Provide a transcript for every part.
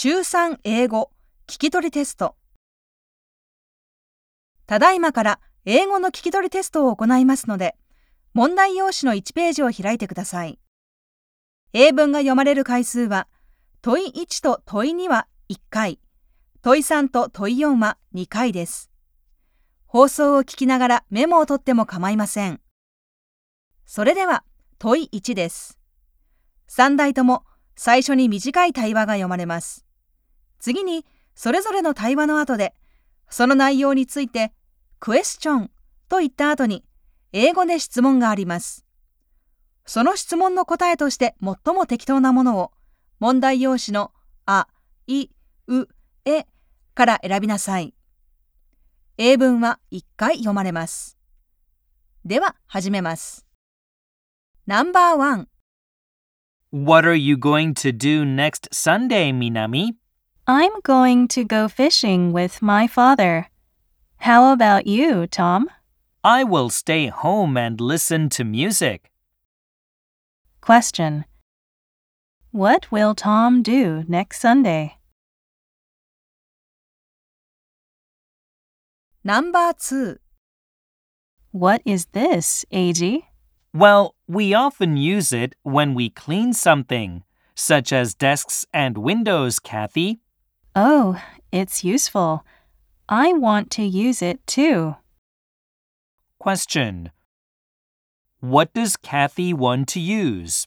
中3英語聞き取りテスト。ただいまから英語の聞き取りテストを行いますので、問題用紙の1ページを開いてください。英文が読まれる回数は、問い1と問い2は1回、問い3と問い4は2回です。放送を聞きながらメモを取っても構いません。それでは問い1です。3題とも最初に短い対話が読まれます。次にそれぞれの対話の後で、その内容についてクエスチョンと言った後に英語で質問があります。その質問の答えとして最も適当なものを問題用紙のあ、い、う、えから選びなさい。英文は1回読まれます。では始めます。No.1 What are you going to do next Sunday, Minami? I'm going to go fishing with my father. How about you, Tom? I will stay home and listen to music. Question. What will Tom do next Sunday? No.2 What is this, AG? Well, we often use it when we clean something, such as desks and windows, Kathy. Oh, it's useful. I want to use it too. Question. What does Kathy want to use?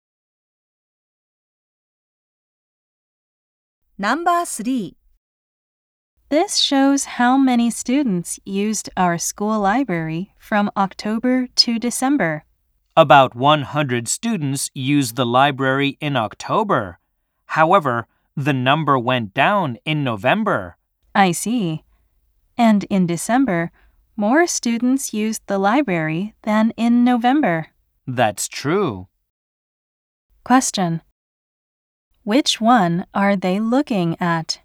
No.3 This shows how many students used our school library from October to December. About 100 students used the library in October. However, the number went down in November. I see. And in December, more students used the library than in November. That's true. Question. Which one are they looking at?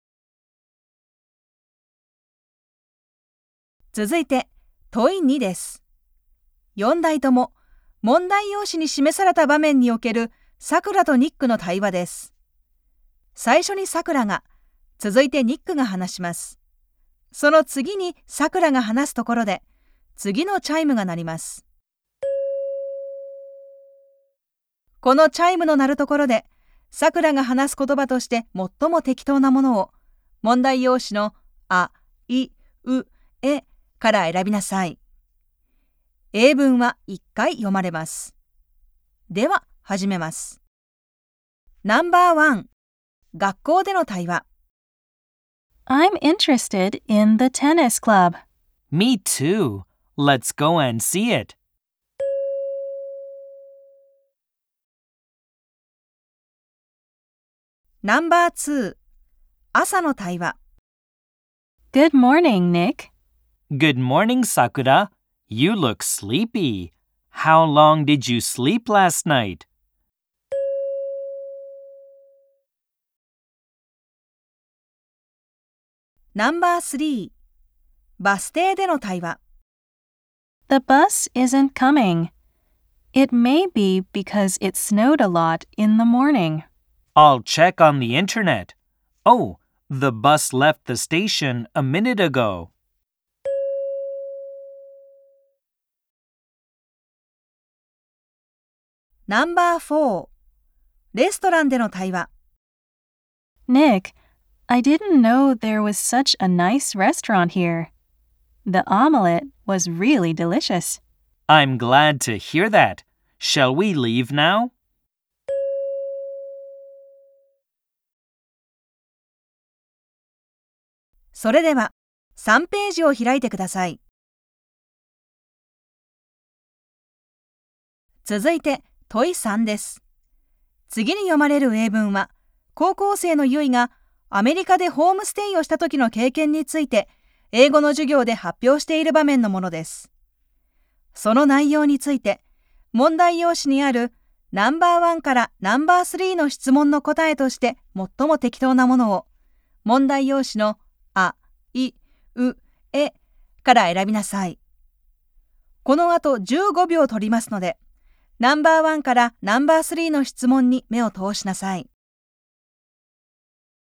続いて問い2です。4題とも問題用紙に示された場面におけるさくらとニックの対話です。最初にさくらが、続いてニックが話します。その次にさくらが話すところで、次のチャイムが鳴ります。このチャイムの鳴るところで、さくらが話す言葉として最も適当なものを、問題用紙のあ、い、う、えから選びなさい。英文は1回読まれます。では始めます。No.1 学校での対話。 I'm interested in the tennis club. Me too. Let's go and see it. No.2 朝の対話。 Good morning, Nick. Good morning, Sakura. You look sleepy. How long did you sleep last night? No.3 バス停での対話。 The bus isn't coming. It may be because it snowed a lot in the morning. I'll check on the internet. Oh, the bus left the station a minute ago. No.4 レストランでの対話。 Nick, I didn't know there was such a nice restaurant here. The omelette was really delicious. I'm glad to hear that. Shall we leave now? それでは3ページを開いてください。続いて問い3です。次に読まれる英文は、高校生のゆいがアメリカでホームステイをした時の経験について、英語の授業で発表している場面のものです。その内容について、問題用紙にあるNo.1からNo.3の質問の答えとして最も適当なものを、問題用紙のあ、い、う、えから選びなさい。この後15秒取りますので、No.1からNo.3の質問に目を通しなさい。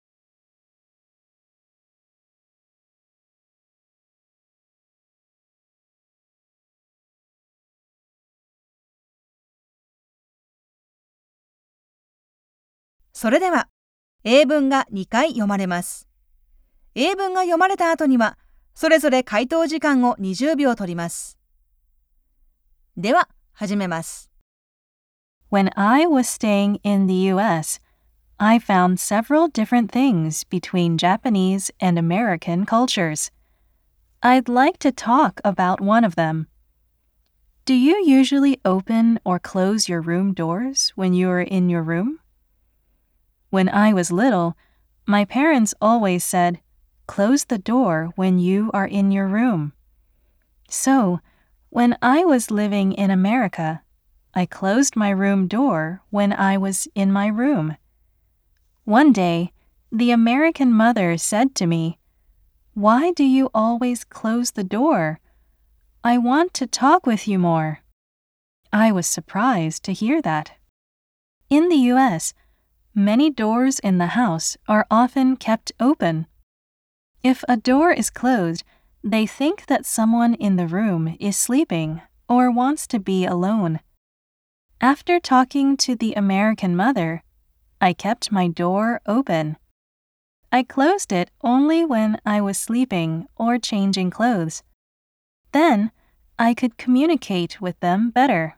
それでは、英文が2回読まれます。英文が読まれた後には、それぞれ回答時間を20秒取ります。では、始めます。 When I was staying in the US, I found several different things between Japanese and American cultures. I'd like to talk about one of them. Do you usually open or close your room doors when you are in your room? When I was little, my parents always said, "Close the door when you are in your room." So, when I was living in America, I closed my room door when I was in my room. One day, the American mother said to me, "Why do you always close the door? I want to talk with you more." I was surprised to hear that. In the US, many doors in the house are often kept open. If a door is closed, they think that someone in the room is sleeping or wants to be alone. After talking to the American mother, I kept my door open. I closed it only when I was sleeping or changing clothes. Then, I could communicate with them better.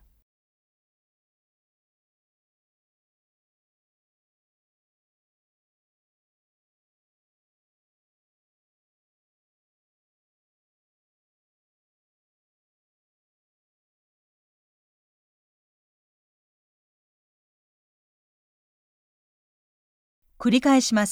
繰り返します。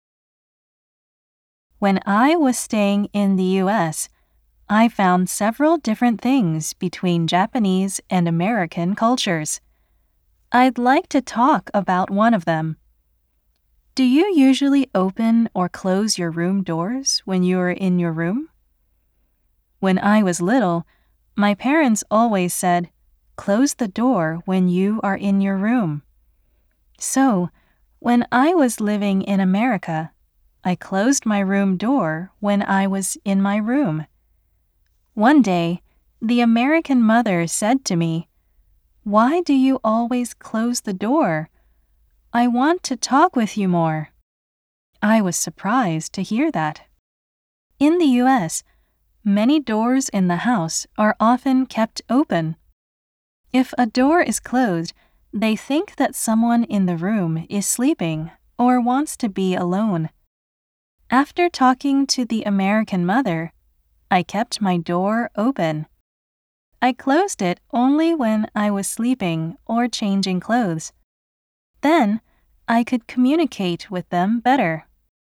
When I was staying in the US, I found several different things between Japanese and American cultures. I'd like to talk about one of them. Do you usually open or close your room doors when you are in your room? When I was little, my parents always said, "Close the door when you are in your room." So, when I was living in America, I closed my room door when I was in my room. One day, the American mother said to me, "Why do you always close the door? I want to talk with you more." I was surprised to hear that. In the US, many doors in the house are often kept open. If a door is closed, they think that someone in the room is sleeping or wants to be alone. After talking to the American mother, I kept my door open. I closed it only when I was sleeping or changing clothes. Then, I could communicate with them better.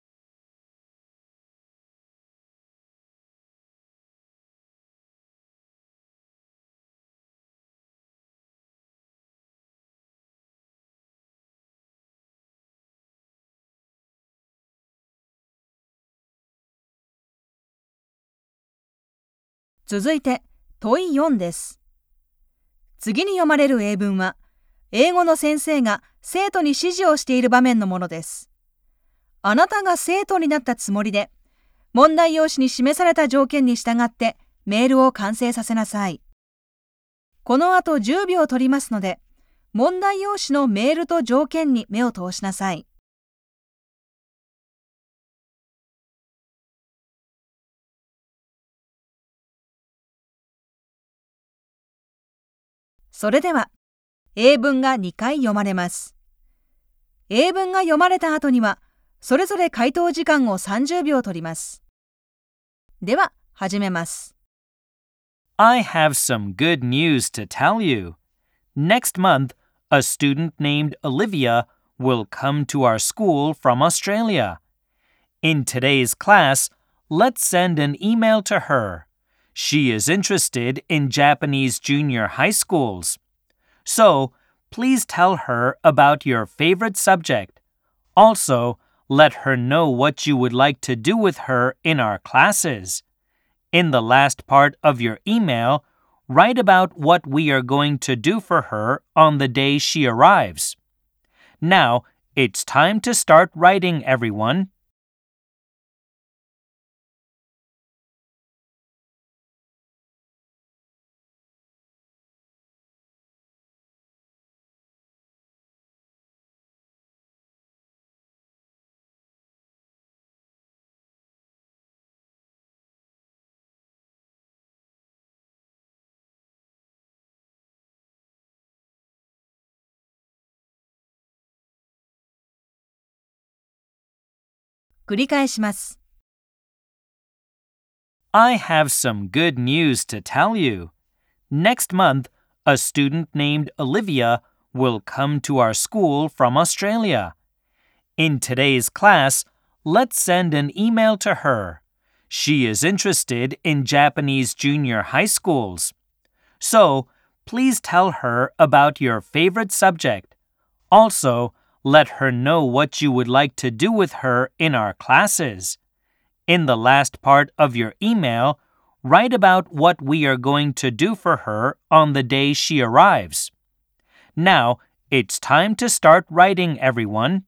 続いて、問い4です。次に読まれる英文は、英語の先生が生徒に指示をしている場面のものです。あなたが生徒になったつもりで、問題用紙に示された条件に従ってメールを完成させなさい。この後10秒取りますので、問題用紙のメールと条件に目を通しなさい。それでは、英文が2回読まれます。英文が読まれた後には、それぞれ回答時間を30秒取ります。では、始めます。 I have some good news to tell you. Next month, a student named Olivia will come to our school from Australia. In today's class, let's send an email to her. She is interested in Japanese junior high schools. So, please tell her about your favorite subject. Also, let her know what you would like to do with her in our classes. In the last part of your email, write about what we are going to do for her on the day she arrives. Now, it's time to start writing, everyone. 繰り返します。 I have some good news to tell you. Next month, a student named Olivia will come to our school from Australia. In today's class, let's send an email to her. She is interested in Japanese junior high schools. So, please tell her about your favorite subject. Also, let her know what you would like to do with her in our classes. In the last part of your email, write about what we are going to do for her on the day she arrives. Now, it's time to start writing, everyone.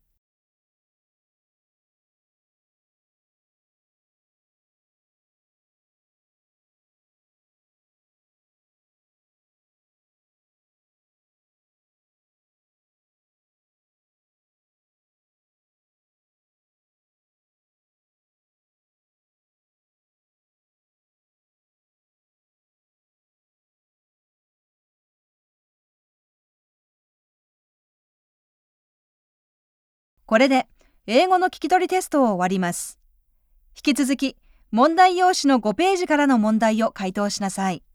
これで英語の聞き取りテストを終わります。引き続き、問題用紙の5ページからの問題を回答しなさい。